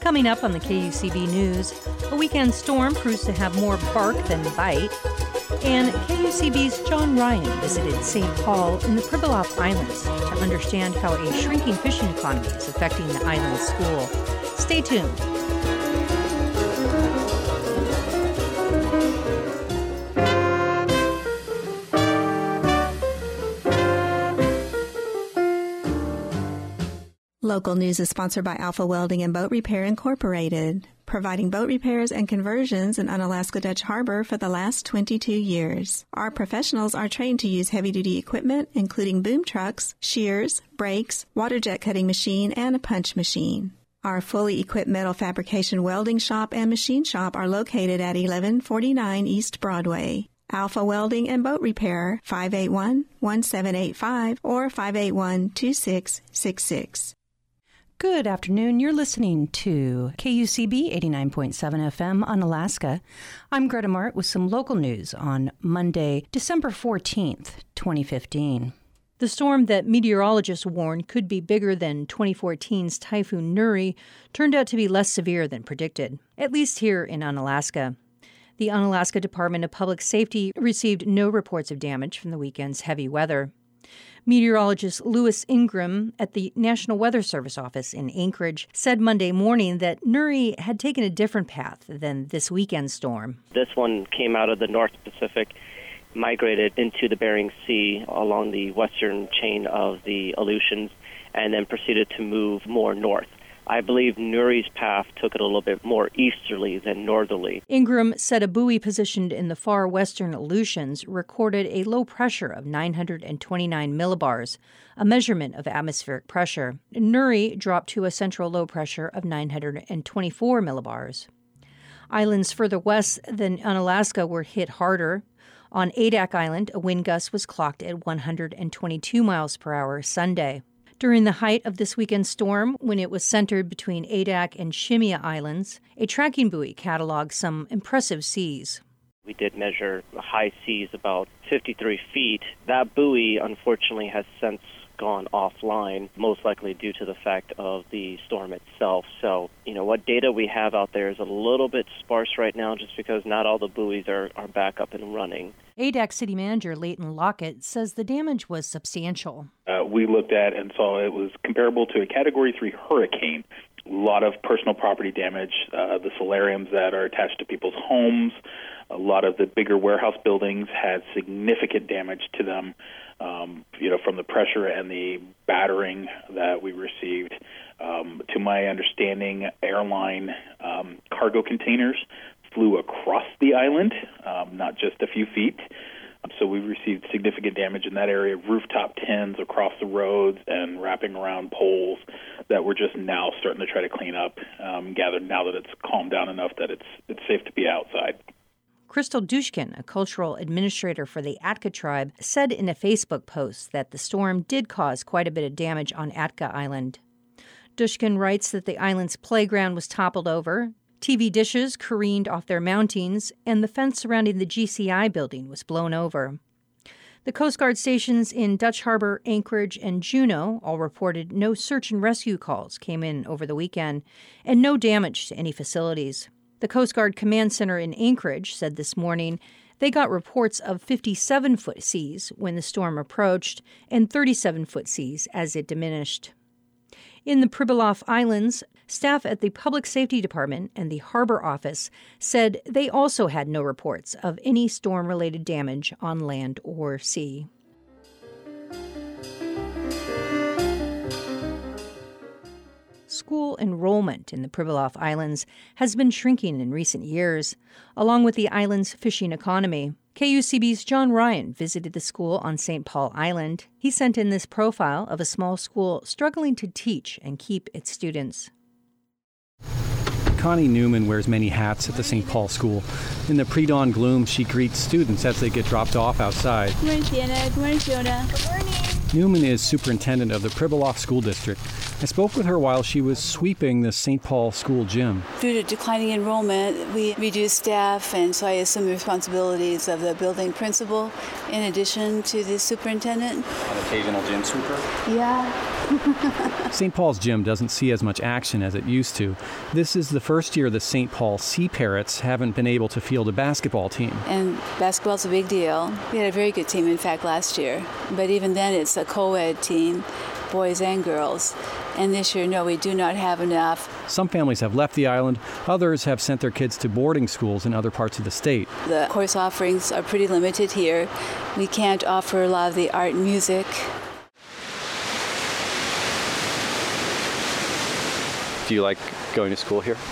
Coming up on the KUCB News, a weekend storm proves to have more bark than bite. And KUCB's John Ryan visited St. Paul in the Pribilof Islands to understand how a shrinking fishing economy is affecting the island school. Stay tuned. Local news is sponsored by Alpha Welding and Boat Repair Incorporated, providing boat repairs and conversions in Unalaska Dutch Harbor for the last 22 years. Our professionals are trained to use heavy-duty equipment, including boom trucks, shears, brakes, water jet cutting machine, and a punch machine. Our fully equipped metal fabrication welding shop and machine shop are located at 1149 East Broadway. Alpha Welding and Boat Repair, 581-1785 or 581-2666. Good afternoon. You're listening to KUCB 89.7 FM Unalaska. I'm Greta Mart with some local news on Monday, December 14th, 2015. The storm that meteorologists warned could be bigger than 2014's Typhoon Nuri turned out to be less severe than predicted, at least here in Unalaska. The Unalaska Department of Public Safety received no reports of damage from the weekend's heavy weather. Meteorologist Louis Ingram at the National Weather Service office in Anchorage said Monday morning that Nuri had taken a different path than this weekend storm. This one came out of the North Pacific, migrated into the Bering Sea along the western chain of the Aleutians, and then proceeded to move more north. I believe Nuri's path took it a little bit more easterly than northerly. Ingram said a buoy positioned in the far western Aleutians recorded a low pressure of 929 millibars, a measurement of atmospheric pressure. Nuri dropped to a central low pressure of 924 millibars. Islands further west than Unalaska were hit harder. On Adak Island, a wind gust was clocked at 122 miles per hour Sunday. During the height of this weekend's storm, when it was centered between Adak and Shimia Islands, a tracking buoy cataloged some impressive seas. We did measure high seas about 53 feet. That buoy, unfortunately, has since gone offline, most likely due to the fact of the storm itself. So, what data we have out there is a little bit sparse right now just because not all the buoys are back up and running. Adak City Manager Leighton Lockett says the damage was substantial. We looked at and saw it was comparable to a Category 3 hurricane. A lot of personal property damage, the solariums that are attached to people's homes, a lot of the bigger warehouse buildings had significant damage to them, from the pressure and the battering that we received. To my understanding, airline cargo containers flew across the island, not just a few feet. So we received significant damage in that area, rooftop tins across the roads and wrapping around poles that we're just now starting to try to clean up, gathered now that it's calmed down enough that it's safe to be outside. Crystal Dushkin, a cultural administrator for the Atka tribe, said in a Facebook post that the storm did cause quite a bit of damage on Atka Island. Dushkin writes that the island's playground was toppled over, TV dishes careened off their mountings, and the fence surrounding the GCI building was blown over. The Coast Guard stations in Dutch Harbor, Anchorage, and Juneau all reported no search and rescue calls came in over the weekend, and no damage to any facilities. The Coast Guard Command Center in Anchorage said this morning they got reports of 57-foot seas when the storm approached and 37-foot seas as it diminished. In the Pribilof Islands, staff at the Public Safety Department and the Harbor Office said they also had no reports of any storm-related damage on land or sea. School enrollment in the Pribilof Islands has been shrinking in recent years, along with the island's fishing economy. KUCB's John Ryan visited the school on St. Paul Island. He sent in this profile of a small school struggling to teach and keep its students. Connie Newman wears many hats at the St. Paul School. In the pre-dawn gloom, she greets students as they get dropped off outside. Good morning, Sienna. Good morning, Fiona. Good morning. Newman is superintendent of the Pribilof School District. I spoke with her while she was sweeping the St. Paul School gym. Due to declining enrollment, we reduced staff, and so I assumed the responsibilities of the building principal in addition to the superintendent. An occasional gym sweeper? Yeah. St. Paul's gym doesn't see as much action as it used to. This is the first year the St. Paul Sea Parrots haven't been able to field a basketball team. And basketball's a big deal. We had a very good team, in fact, last year. But even then, it's a co-ed team, boys and girls. And this year, no, we do not have enough. Some families have left the island. Others have sent their kids to boarding schools in other parts of the state. The course offerings are pretty limited here. We can't offer a lot of the art and music. Do you like going to school here?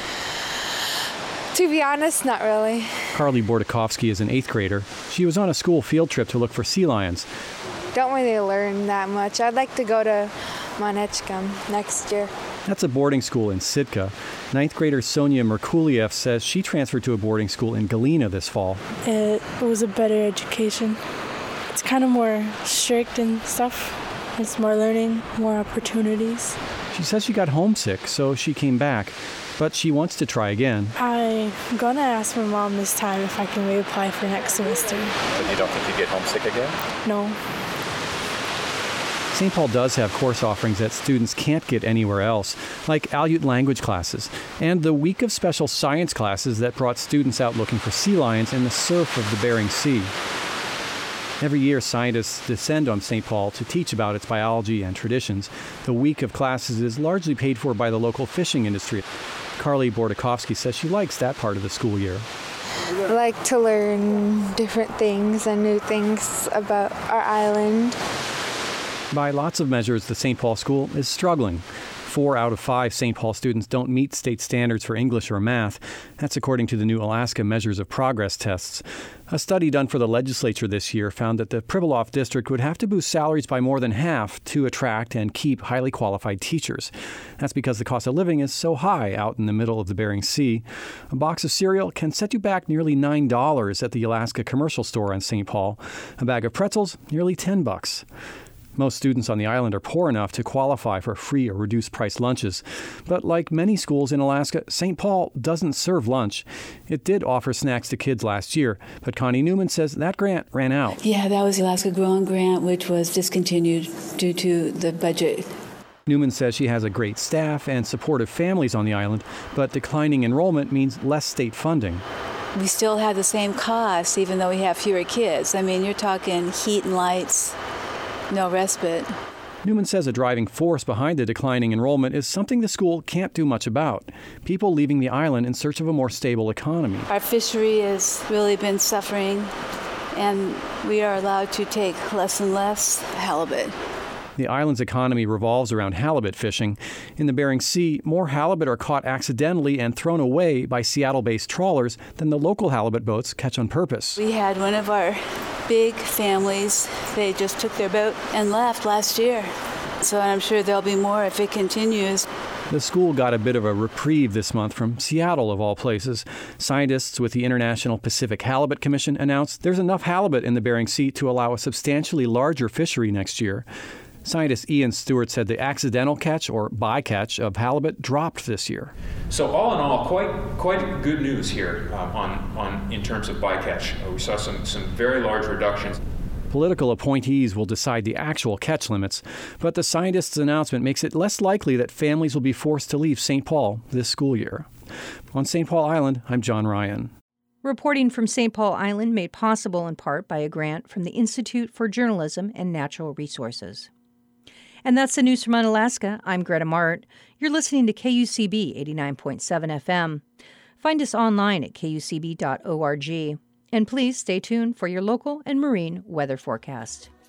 To be honest, not really. Carly Bordakovsky is an 8th grader. She was on a school field trip to look for sea lions. Don't really learn that much. I'd like to go to Monetchkam next year. That's a boarding school in Sitka. 9th grader Sonia Merkuliev says she transferred to a boarding school in Galena this fall. It was a better education. It's kind of more strict and stuff. It's more learning, more opportunities. She says she got homesick, so she came back. But she wants to try again. I'm going to ask my mom this time if I can reapply for next semester. But you don't think you get homesick again? No. St. Paul does have course offerings that students can't get anywhere else, like Aleut language classes, and the week of special science classes that brought students out looking for sea lions in the surf of the Bering Sea. Every year, scientists descend on St. Paul to teach about its biology and traditions. The week of classes is largely paid for by the local fishing industry. Carly Bordakovsky says she likes that part of the school year. I like to learn different things and new things about our island. By lots of measures, the St. Paul school is struggling. 4 out of 5 St. Paul students don't meet state standards for English or math. That's according to the new Alaska Measures of Progress tests. A study done for the legislature this year found that the Pribilof district would have to boost salaries by more than half to attract and keep highly qualified teachers. That's because the cost of living is so high out in the middle of the Bering Sea. A box of cereal can set you back nearly $9 at the Alaska Commercial Store on St. Paul. A bag of pretzels, nearly $10. Most students on the island are poor enough to qualify for free or reduced-price lunches. But like many schools in Alaska, St. Paul doesn't serve lunch. It did offer snacks to kids last year, but Connie Newman says that grant ran out. Yeah, that was the Alaska Growing Grant, which was discontinued due to the budget. Newman says she has a great staff and supportive families on the island, but declining enrollment means less state funding. We still have the same costs, even though we have fewer kids. I mean, you're talking heat and lights. No respite. Newman says a driving force behind the declining enrollment is something the school can't do much about. People leaving the island in search of a more stable economy. Our fishery has really been suffering, and we are allowed to take less and less halibut. The island's economy revolves around halibut fishing. In the Bering Sea, more halibut are caught accidentally and thrown away by Seattle-based trawlers than the local halibut boats catch on purpose. We had one of our big families. They just took their boat and left last year. So I'm sure there'll be more if it continues. The school got a bit of a reprieve this month from Seattle, of all places. Scientists with the International Pacific Halibut Commission announced there's enough halibut in the Bering Sea to allow a substantially larger fishery next year. Scientist Ian Stewart said the accidental catch, or bycatch, of halibut dropped this year. So all in all, quite good news here in terms of bycatch. We saw some very large reductions. Political appointees will decide the actual catch limits, but the scientists' announcement makes it less likely that families will be forced to leave St. Paul this school year. On St. Paul Island, I'm John Ryan. Reporting from St. Paul Island made possible in part by a grant from the Institute for Journalism and Natural Resources. And that's the news from Unalaska. I'm Greta Mart. You're listening to KUCB 89.7 FM. Find us online at kucb.org. And please stay tuned for your local and marine weather forecast.